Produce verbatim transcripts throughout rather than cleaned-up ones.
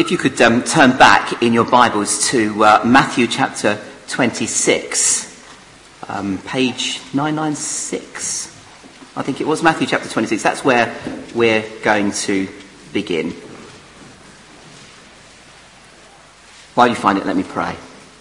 If you could um, turn back in your Bibles to uh, Matthew chapter twenty-six, um, page nine ninety-six. I think it was Matthew chapter twenty-six. That's where we're going to begin. While you find it, let me pray.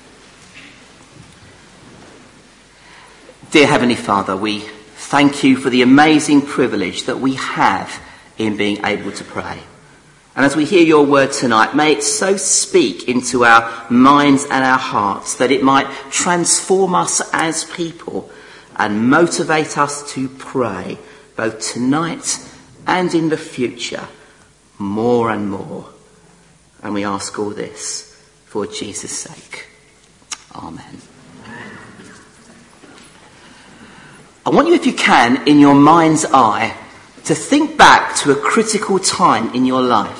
Dear Heavenly Father, we thank you for the amazing privilege that we have in being able to pray. And as we hear your word tonight, may it so speak into our minds and our hearts that it might transform us as people and motivate us to pray, both tonight and in the future, more and more. And we ask all this for Jesus' sake. Amen. I want you, if you can, in your mind's eye, to think back to a critical time in your life.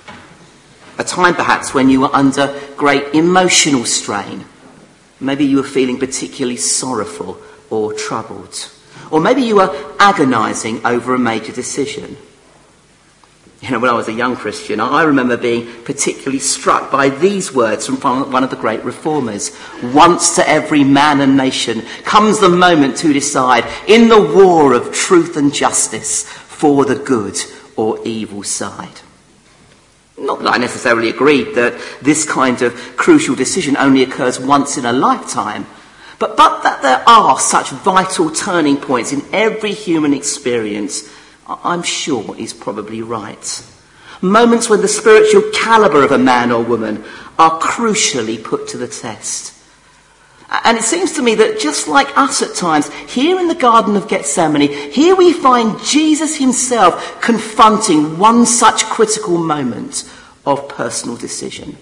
A time perhaps when you were under great emotional strain. Maybe you were feeling particularly sorrowful or troubled. Or maybe you were agonising over a major decision. You know, when I was a young Christian, I remember being particularly struck by these words from one of the great reformers. Once to every man and nation comes the moment to decide in the war of truth and justice for the good or evil side. Not that I necessarily agreed that this kind of crucial decision only occurs once in a lifetime, but, but that there are such vital turning points in every human experience, I'm sure is probably right. Moments when the spiritual calibre of a man or woman are crucially put to the test. And it seems to me that just like us at times, here in the Garden of Gethsemane, here we find Jesus himself confronting one such critical moment of personal decision.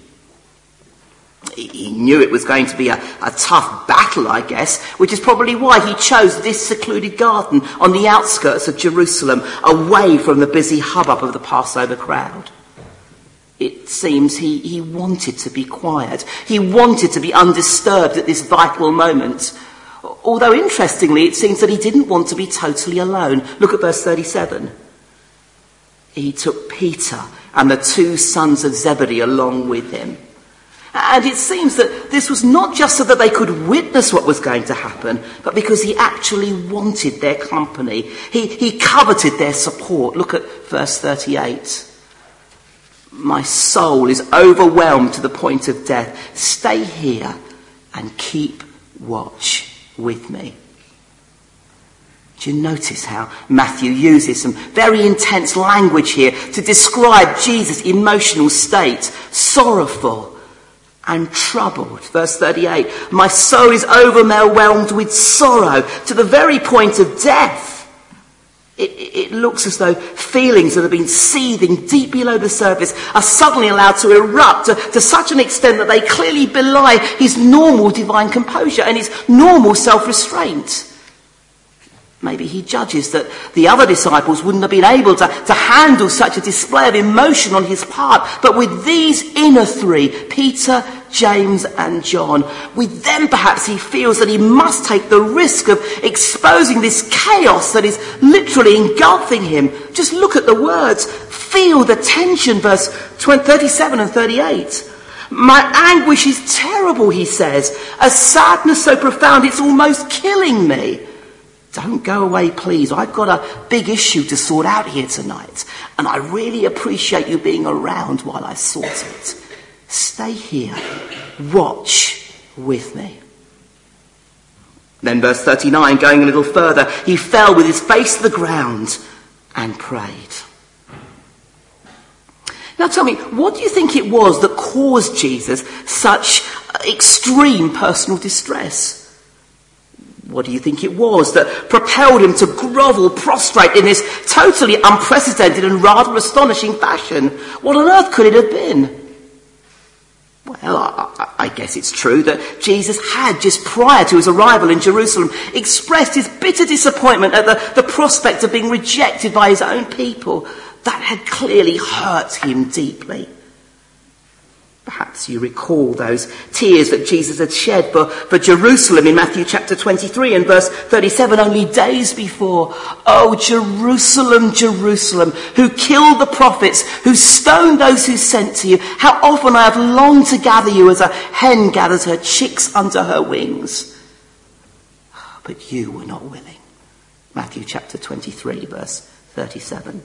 He knew it was going to be a, a tough battle, I guess, which is probably why he chose this secluded garden on the outskirts of Jerusalem, away from the busy hubbub of the Passover crowd. It seems he, he wanted to be quiet. He wanted to be undisturbed at this vital moment. Although, interestingly, it seems that he didn't want to be totally alone. Look at verse thirty-seven. He took Peter and the two sons of Zebedee along with him. And it seems that this was not just so that they could witness what was going to happen, but because he actually wanted their company. He, he coveted their support. Look at verse thirty-eight. My soul is overwhelmed to the point of death. Stay here and keep watch with me. Do you notice how Matthew uses some very intense language here to describe Jesus' emotional state? Sorrowful and troubled. Verse thirty-eight. My soul is overwhelmed with sorrow to the very point of death. It, it looks as though feelings that have been seething deep below the surface are suddenly allowed to erupt to, to such an extent that they clearly belie his normal divine composure and his normal self-restraint. Maybe he judges that the other disciples wouldn't have been able to, to handle such a display of emotion on his part. But with these inner three, Peter, James and John, with them perhaps he feels that he must take the risk of exposing this chaos that is literally engulfing him. Just look at the words. Feel the tension, verse thirty-seven and thirty-eight. My anguish is terrible, he says. A sadness so profound it's almost killing me. Don't go away, please. I've got a big issue to sort out here tonight. And I really appreciate you being around while I sort it. Stay here. Watch with me. Then verse thirty-nine, going a little further, he fell with his face to the ground and prayed. Now tell me, what do you think it was that caused Jesus such extreme personal distress? What do you think it was that propelled him to grovel prostrate in this totally unprecedented and rather astonishing fashion? What on earth could it have been? Well, I, I guess it's true that Jesus had, just prior to his arrival in Jerusalem, expressed his bitter disappointment at the, the prospect of being rejected by his own people. That had clearly hurt him deeply. Perhaps you recall those tears that Jesus had shed for, for Jerusalem in Matthew chapter twenty-three and verse thirty-seven, only days before. Oh, Jerusalem, Jerusalem, who killed the prophets, who stoned those who sent to you. How often I have longed to gather you as a hen gathers her chicks under her wings. But you were not willing. Matthew chapter twenty-three, verse thirty-seven.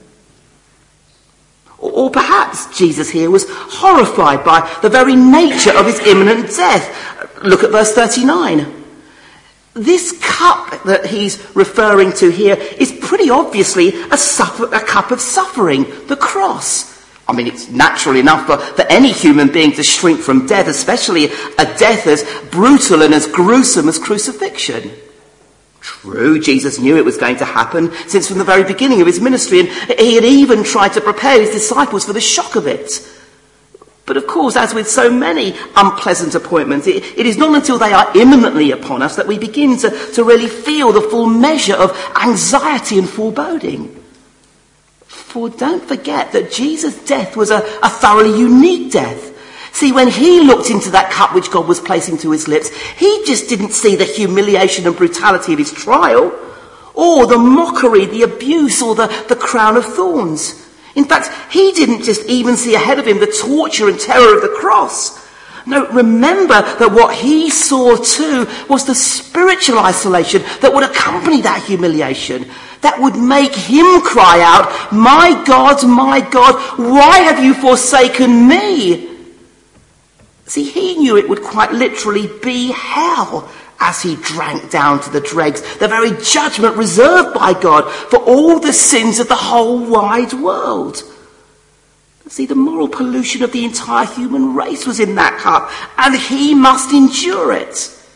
Or perhaps Jesus here was horrified by the very nature of his imminent death. Look at verse thirty-nine. This cup that he's referring to here is pretty obviously a, suffer- a cup of suffering, the cross. I mean, it's natural enough for, for any human being to shrink from death, especially a death as brutal and as gruesome as crucifixion. True, Jesus knew it was going to happen since from the very beginning of his ministry, and he had even tried to prepare his disciples for the shock of it. But of course, as with so many unpleasant appointments, it, it is not until they are imminently upon us that we begin to, to really feel the full measure of anxiety and foreboding. For don't forget that Jesus' death was a, a thoroughly unique death. See, when he looked into that cup which God was placing to his lips, he just didn't see the humiliation and brutality of his trial, or the mockery, the abuse, or the, the crown of thorns. In fact, he didn't just even see ahead of him the torture and terror of the cross. No, remember that what he saw too was the spiritual isolation that would accompany that humiliation, that would make him cry out, "My God, my God, why have you forsaken me?" See, he knew it would quite literally be hell as he drank down to the dregs the very judgment reserved by God for all the sins of the whole wide world. See, the moral pollution of the entire human race was in that cup, and he must endure it.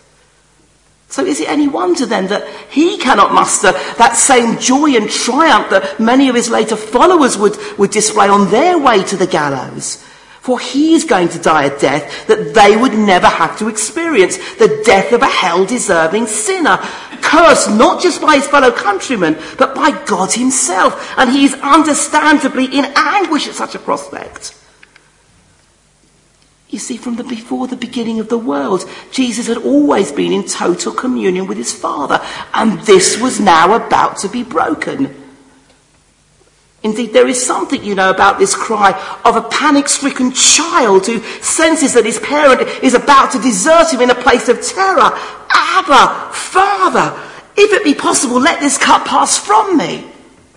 So is it any wonder then that he cannot muster that same joy and triumph that many of his later followers would, would display on their way to the gallows? For he's going to die a death that they would never have to experience, the death of a hell-deserving sinner, cursed not just by his fellow countrymen, but by God himself. And he is understandably in anguish at such a prospect. You see, from the before the beginning of the world, Jesus had always been in total communion with his Father, and this was now about to be broken. Indeed, there is something, you know, about this cry of a panic-stricken child who senses that his parent is about to desert him in a place of terror. "Abba, Father, if it be possible, let this cup pass from me."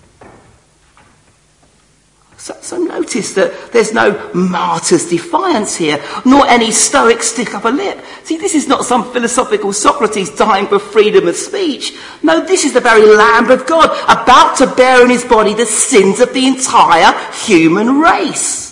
So, so notice that there's no martyr's defiance here, nor any stoic stick up a lip. See, this is not some philosophical Socrates dying for freedom of speech. No, this is the very Lamb of God, about to bear in his body the sins of the entire human race.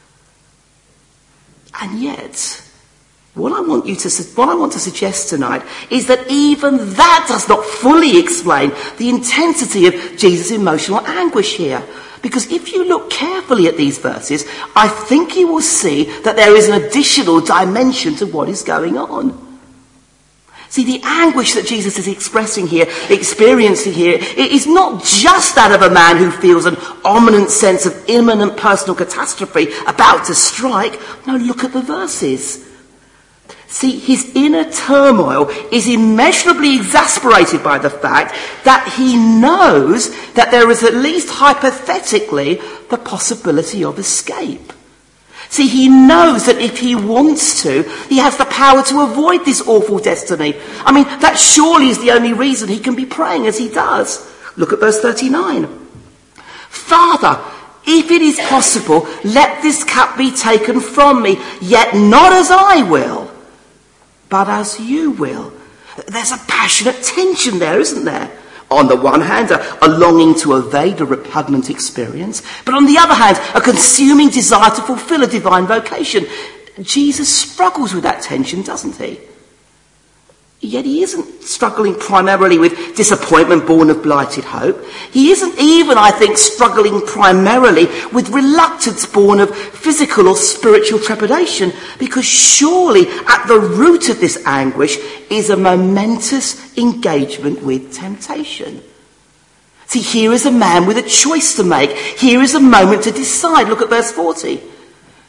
And yet, what I want you to, what I want to suggest tonight is that even that does not fully explain the intensity of Jesus' emotional anguish here. Because if you look carefully at these verses, I think you will see that there is an additional dimension to what is going on. See, the anguish that Jesus is expressing here, experiencing here, it is not just that of a man who feels an ominous sense of imminent personal catastrophe about to strike. No, look at the verses. See, his inner turmoil is immeasurably exasperated by the fact that he knows that there is at least hypothetically the possibility of escape. See, he knows that if he wants to, he has the power to avoid this awful destiny. I mean, that surely is the only reason he can be praying as he does. Look at verse thirty-nine. "Father, if it is possible, let this cup be taken from me, yet not as I will, but as you will." There's a passionate tension there, isn't there? On the one hand, a, a longing to evade a repugnant experience, but on the other hand, a consuming desire to fulfill a divine vocation. Jesus struggles with that tension, doesn't he? Yet he isn't struggling primarily with disappointment born of blighted hope. He isn't even, I think, struggling primarily with reluctance born of physical or spiritual trepidation, because surely at the root of this anguish is a momentous engagement with temptation. See, here is a man with a choice to make. Here is a moment to decide. Look at verse forty.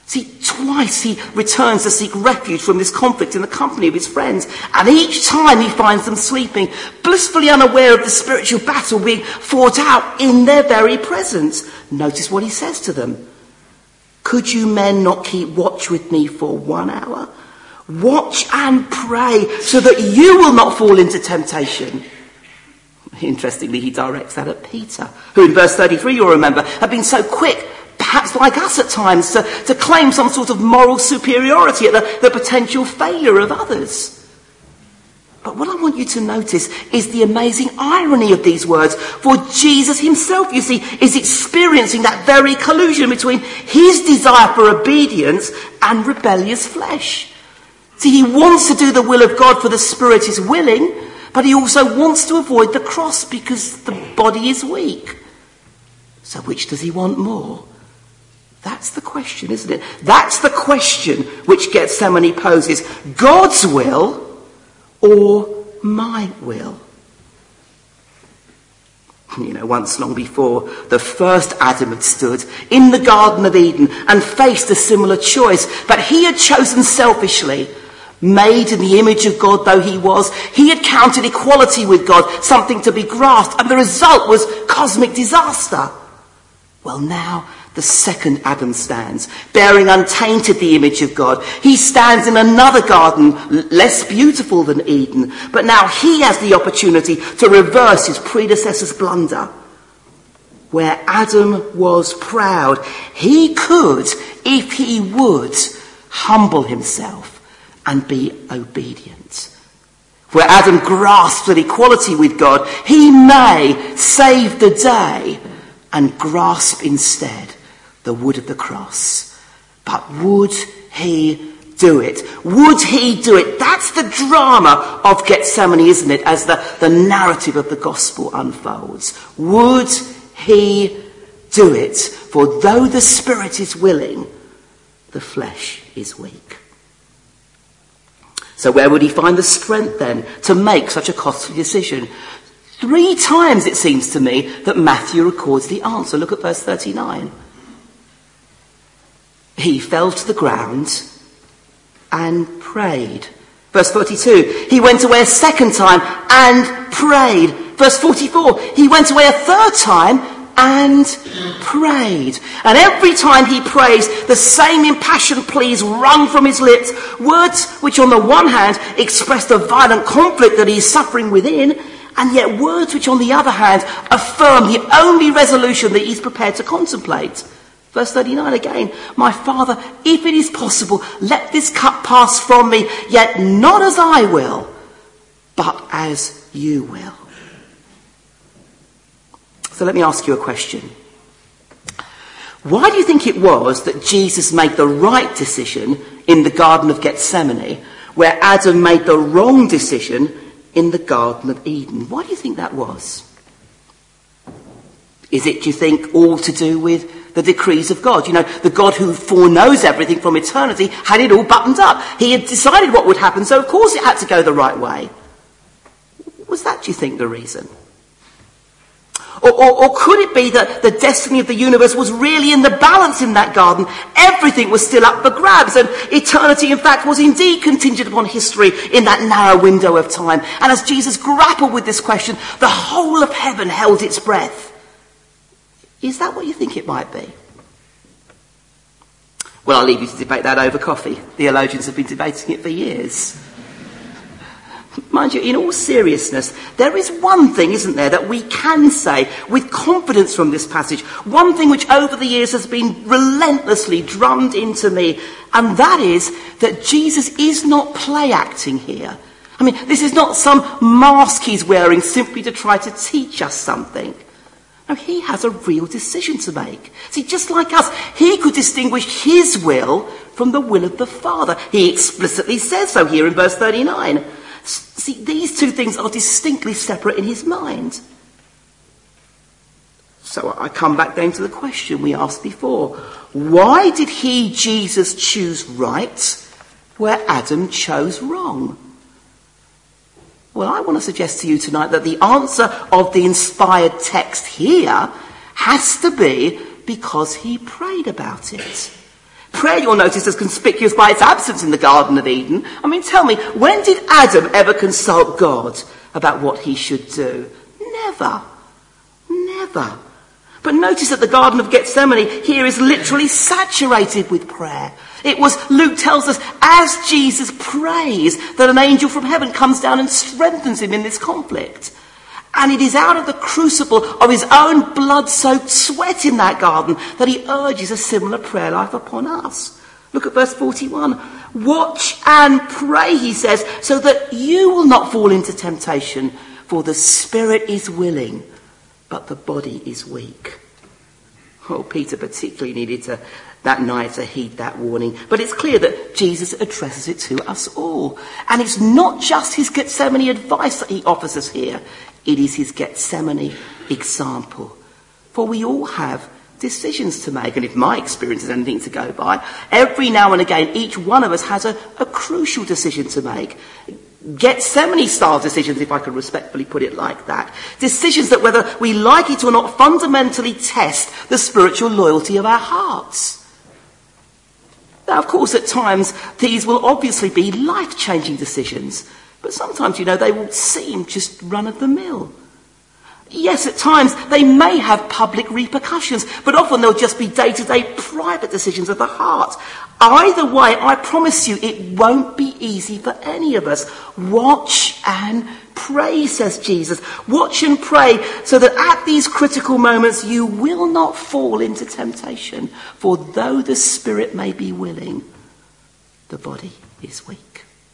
See, twice he returns to seek refuge from this conflict in the company of his friends, and each time he finds them sleeping, blissfully unaware of the spiritual battle being fought out in their very presence. Notice what he says to them. Could you men not keep watch with me for one hour? Watch and pray so that you will not fall into temptation. Interestingly, he directs that at Peter, who in verse thirty-three, you'll remember, had been so quick, perhaps like us at times, to, to claim some sort of moral superiority at the, the potential failure of others. But what I want you to notice is the amazing irony of these words. For Jesus himself, you see, is experiencing that very collusion between his desire for obedience and rebellious flesh. See, he wants to do the will of God for the Spirit is willing, but he also wants to avoid the cross because the body is weak. So which does he want more? That's the question, isn't it? That's the question which Gethsemane poses. God's will or my will? You know, once long before, the first Adam had stood in the Garden of Eden and faced a similar choice, but he had chosen selfishly. Made in the image of God though he was, he had counted equality with God something to be grasped, and the result was cosmic disaster. Well, now the second Adam stands, bearing untainted the image of God. He stands in another garden, less beautiful than Eden, but now he has the opportunity to reverse his predecessor's blunder. Where Adam was proud, he could, if he would, humble himself and be obedient. Where Adam grasped at equality with God, he may save the day and grasp instead the wood of the cross. But would he do it? Would he do it? That's the drama of Gethsemane, isn't it, as the, the narrative of the gospel unfolds. Would he do it? For though the Spirit is willing, the flesh is weak. So where would he find the strength then to make such a costly decision? Three times it seems to me that Matthew records the answer. Look at verse thirty-nine. He fell to the ground and prayed. Verse forty-two, he went away a second time and prayed. Verse forty-four, he went away a third time and prayed. And every time he prays, the same impassioned pleas wrung from his lips, words which on the one hand expressed a violent conflict that he is suffering within, and yet words which on the other hand affirm the only resolution that he's prepared to contemplate. Verse thirty-nine again, my Father, if it is possible, let this cup pass from me, yet not as I will, but as you will. So let me ask you a question. Why do you think it was that Jesus made the right decision in the Garden of Gethsemane, where Adam made the wrong decision in the Garden of Eden? Why do you think that was? Is it, do you think, all to do with the decrees of God? You know, the God who foreknows everything from eternity had it all buttoned up. He had decided what would happen, so of course it had to go the right way. Was that, do you think, the reason? Or, or, or could it be that the destiny of the universe was really in the balance in that garden? Everything was still up for grabs, and eternity, in fact, was indeed contingent upon history in that narrow window of time. And as Jesus grappled with this question, the whole of heaven held its breath. Is that what you think it might be? Well, I'll leave you to debate that over coffee. Theologians have been debating it for years. Mind you, in all seriousness, there is one thing, isn't there, that we can say with confidence from this passage. One thing which over the years has been relentlessly drummed into me, and that is that Jesus is not play acting here. I mean, this is not some mask he's wearing simply to try to teach us something. No, he has a real decision to make. See, just like us, he could distinguish his will from the will of the Father. He explicitly says so here in verse thirty-nine. See, these two things are distinctly separate in his mind. So I come back then to the question we asked before. Why did he, Jesus, choose right where Adam chose wrong? Well, I want to suggest to you tonight that the answer of the inspired text here has to be because he prayed about it. Prayer, you'll notice, is conspicuous by its absence in the Garden of Eden. I mean, tell me, when did Adam ever consult God about what he should do? Never. Never. But notice that the Garden of Gethsemane here is literally saturated with prayer. It was, Luke tells us, as Jesus prays, that an angel from heaven comes down and strengthens him in this conflict. And it is out of the crucible of his own blood-soaked sweat in that garden that he urges a similar prayer life upon us. Look at verse forty-one. Watch and pray, he says, so that you will not fall into temptation, for the spirit is willing, but the body is weak. Oh, Peter particularly needed to, that night to heed that warning. But it's clear that Jesus addresses it to us all. And it's not just his Gethsemane advice that he offers us here. It is his Gethsemane example. For we all have decisions to make. And if my experience is anything to go by, every now and again, each one of us has a, a crucial decision to make. Gethsemane-style decisions, if I could respectfully put it like that. Decisions that, whether we like it or not, fundamentally test the spiritual loyalty of our hearts. Now, of course, at times, these will obviously be life-changing decisions. But sometimes, you know, they will seem just run-of-the-mill. Yes, at times, they may have public repercussions, but often they'll just be day-to-day private decisions of the heart. Either way, I promise you, it won't be easy for any of us. Watch and pray, says Jesus. Watch and pray so that at these critical moments you will not fall into temptation. For though the spirit may be willing, the body is weak.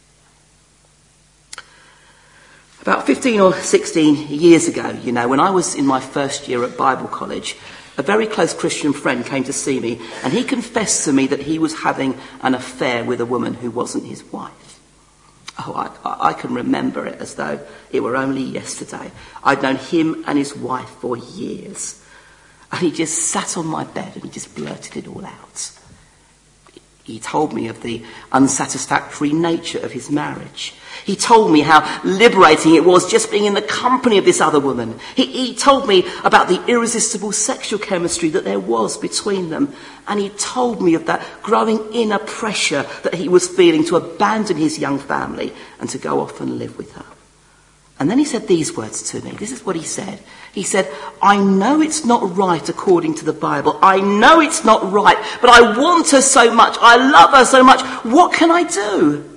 About fifteen or sixteen years ago, you know, when I was in my first year at Bible college, a very close Christian friend came to see me, and he confessed to me that he was having an affair with a woman who wasn't his wife. Oh, I, I can remember it as though it were only yesterday. I'd known him and his wife for years. And he just sat on my bed and he just blurted it all out. He told me of the unsatisfactory nature of his marriage. He told me how liberating it was just being in the company of this other woman. He, he told me about the irresistible sexual chemistry that there was between them. And he told me of that growing inner pressure that he was feeling to abandon his young family and to go off and live with her. And then he said these words to me. This is what he said. He said, I know it's not right according to the Bible. I know it's not right, but I want her so much. I love her so much. What can I do?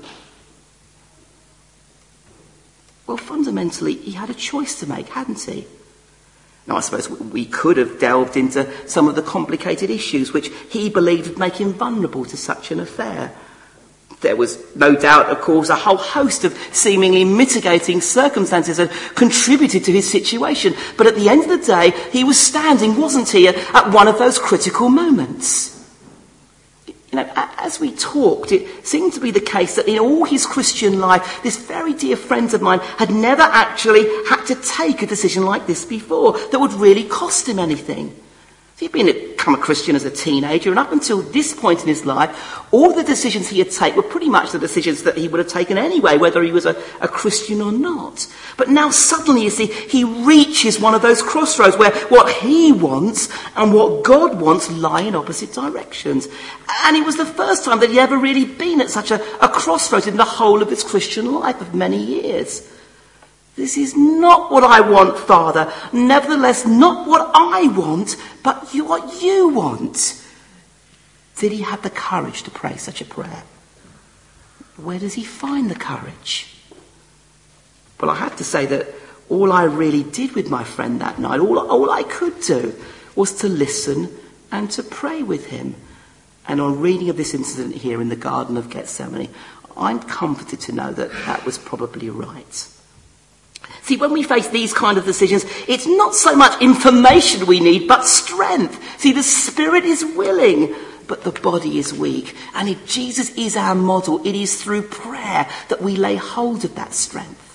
Well, fundamentally, he had a choice to make, hadn't he? Now, I suppose we could have delved into some of the complicated issues which he believed would make him vulnerable to such an affair. There was no doubt, of course, a whole host of seemingly mitigating circumstances that contributed to his situation. But at the end of the day, he was standing, wasn't he, at one of those critical moments. You know, as we talked, it seemed to be the case that in all his Christian life, this very dear friend of mine had never actually had to take a decision like this before that would really cost him anything. He'd been become a Christian as a teenager, and up until this point in his life, all the decisions he had taken were pretty much the decisions that he would have taken anyway, whether he was a, a Christian or not. But now suddenly, you see, he reaches one of those crossroads where what he wants and what God wants lie in opposite directions. And it was the first time that he'd ever really been at such a, a crossroads in the whole of his Christian life of many years. This is not what I want, Father. Nevertheless, not what I want, but what you want. Did he have the courage to pray such a prayer? Where does he find the courage? Well, I have to say that all I really did with my friend that night, all, all I could do, was to listen and to pray with him. And on reading of this incident here in the Garden of Gethsemane, I'm comforted to know that that was probably right. See, when we face these kind of decisions, it's not so much information we need, but strength. See, the spirit is willing, but the body is weak. And if Jesus is our model, it is through prayer that we lay hold of that strength.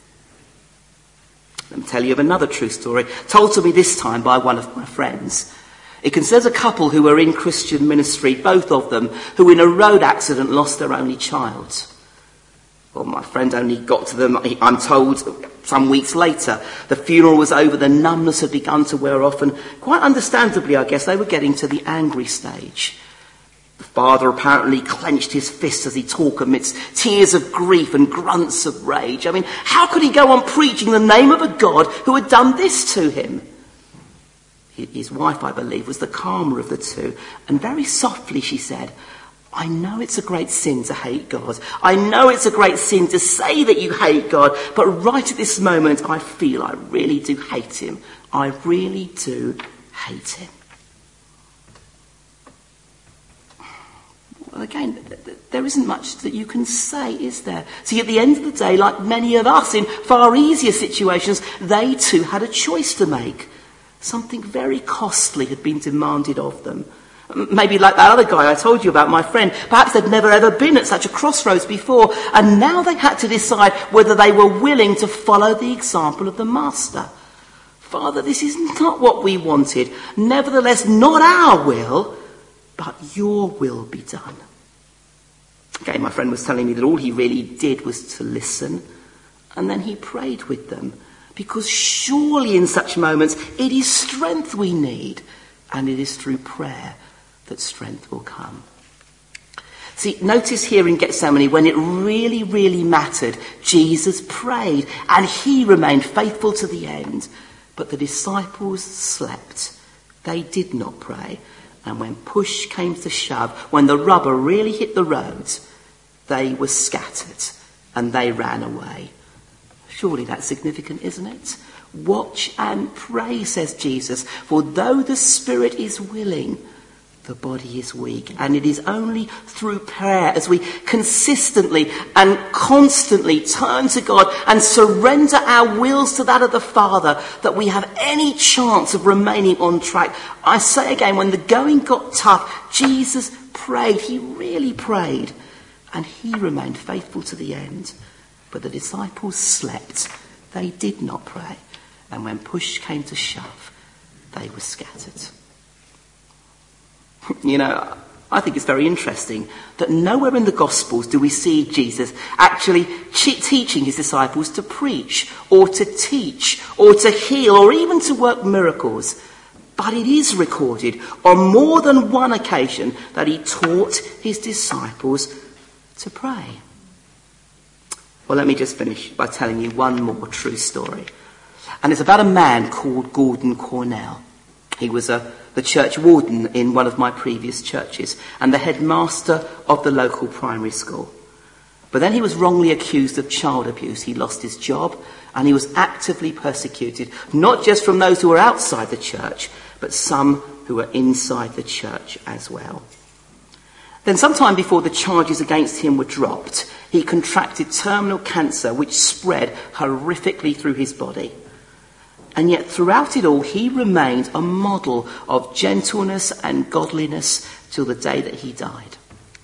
Let me tell you of another true story, told to me this time by one of my friends. It concerns a couple who were in Christian ministry, both of them, who in a road accident lost their only child. Well, my friend only got to them, I'm told, some weeks later. The funeral was over, the numbness had begun to wear off, and quite understandably, I guess, they were getting to the angry stage. The father apparently clenched his fists as he talked amidst tears of grief and grunts of rage. I mean, how could he go on preaching the name of a God who had done this to him? His wife, I believe, was the calmer of the two, and very softly she said, I know it's a great sin to hate God. I know it's a great sin to say that you hate God, but right at this moment I feel I really do hate him. I really do hate him. Well, again, there isn't much that you can say, is there? See, at the end of the day, like many of us in far easier situations, they too had a choice to make. Something very costly had been demanded of them. Maybe like that other guy I told you about, my friend. Perhaps they'd never ever been at such a crossroads before, and now they had to decide whether they were willing to follow the example of the Master. Father, this is not what we wanted. Nevertheless, not our will, but your will be done. Okay, my friend was telling me that all he really did was to listen, and then he prayed with them, because surely in such moments it is strength we need, and it is through prayer that strength will come. See, notice here in Gethsemane, when it really, really mattered, Jesus prayed, and he remained faithful to the end. But the disciples slept. They did not pray. And when push came to shove, when the rubber really hit the road, they were scattered and they ran away. Surely that's significant, isn't it? Watch and pray, says Jesus, for though the spirit is willing, the body is weak. And it is only through prayer, as we consistently and constantly turn to God and surrender our wills to that of the Father, that we have any chance of remaining on track. I say again, when the going got tough, Jesus prayed. He really prayed. And he remained faithful to the end. But the disciples slept. They did not pray. And when push came to shove, they were scattered. You know, I think it's very interesting that nowhere in the Gospels do we see Jesus actually teaching his disciples to preach or to teach or to heal or even to work miracles. But it is recorded on more than one occasion that he taught his disciples to pray. Well, let me just finish by telling you one more true story. And it's about a man called Gordon Cornell. He was a, the church warden in one of my previous churches and the headmaster of the local primary school. But then he was wrongly accused of child abuse. He lost his job and he was actively persecuted, not just from those who were outside the church, but some who were inside the church as well. Then sometime before the charges against him were dropped, he contracted terminal cancer which spread horrifically through his body. And yet throughout it all, he remained a model of gentleness and godliness till the day that he died.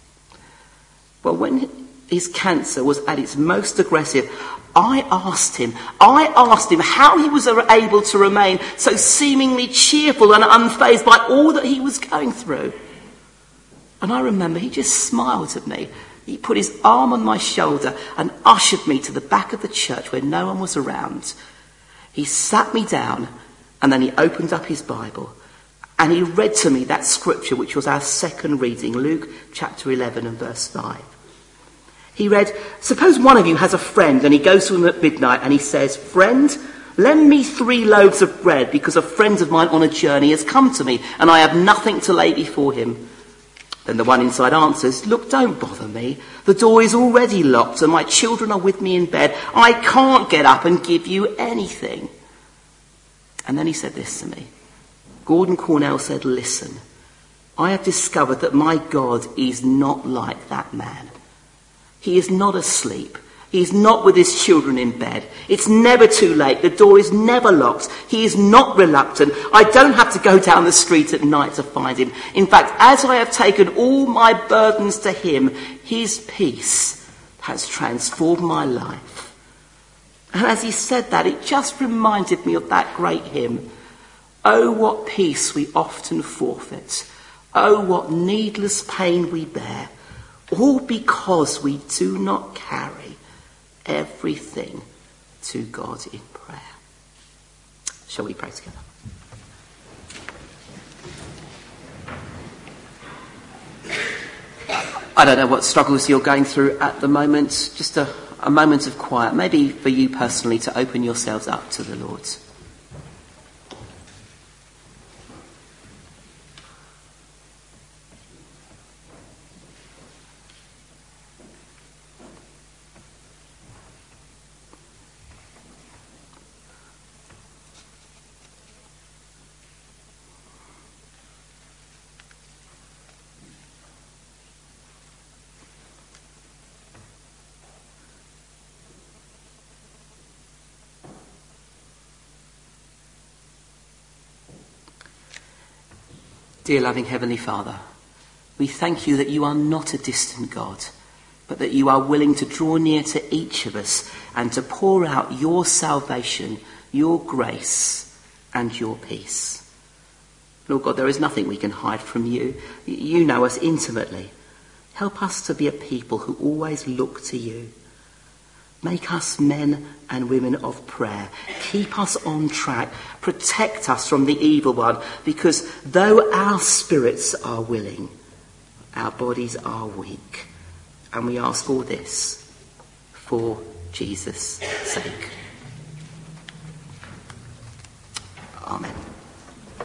Well, when his cancer was at its most aggressive, I asked him, I asked him how he was able to remain so seemingly cheerful and unfazed by all that he was going through. And I remember he just smiled at me. He put his arm on my shoulder and ushered me to the back of the church where no one was around. He sat me down and then he opened up his Bible and he read to me that scripture which was our second reading, Luke chapter eleven and verse five. He read, suppose one of you has a friend and he goes to him at midnight and he says, friend, lend me three loaves of bread because a friend of mine on a journey has come to me and I have nothing to lay before him. Then the one inside answers, look, don't bother me. The door is already locked and my children are with me in bed. I can't get up and give you anything. And then he said this to me. Gordon Cornell said, listen, I have discovered that my God is not like that man. He is not asleep. He is not with his children in bed. It's never too late. The door is never locked. He is not reluctant. I don't have to go down the street at night to find him. In fact, as I have taken all my burdens to him, his peace has transformed my life. And as he said that, it just reminded me of that great hymn. Oh, what peace we often forfeit. Oh, what needless pain we bear. All because we do not carry everything to God in prayer. Shall we pray together? I don't know what struggles you're going through at the moment. Just a, a moment of quiet, maybe for you personally, to open yourselves up to the Lord. Dear loving Heavenly Father, we thank you that you are not a distant God, but that you are willing to draw near to each of us and to pour out your salvation, your grace and your peace. Lord God, there is nothing we can hide from you. You know us intimately. Help us to be a people who always look to you. Make us men and women of prayer. Keep us on track. Protect us from the evil one, because though our spirits are willing, our bodies are weak. And we ask all this for Jesus' sake.